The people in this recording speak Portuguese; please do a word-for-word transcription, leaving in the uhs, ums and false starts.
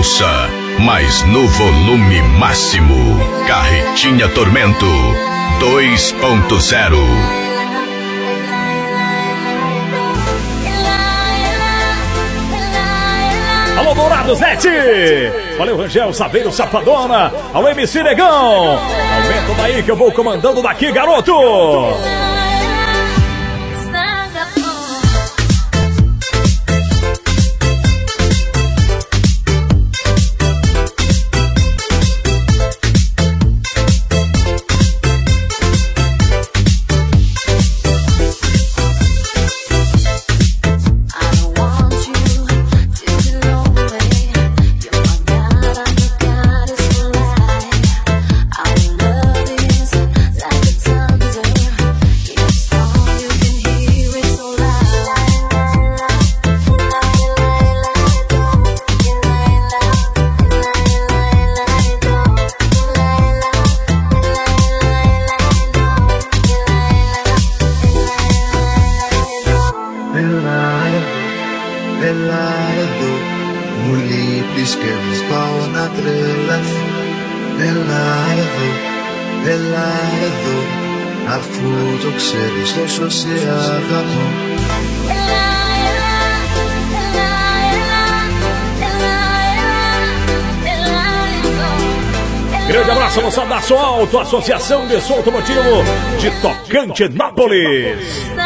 ouça, mas no volume máximo. Carretinha Tormento dois ponto zero. Alô, Dourado Zete! Valeu, Rangel, Saveiro, Sapadona. Alô, M C Negão. Aumenta daí que eu vou comandando daqui, garoto. Grande abraço, moçada da Som Alto, Associação de Som Automotivo de Tocantinópolis.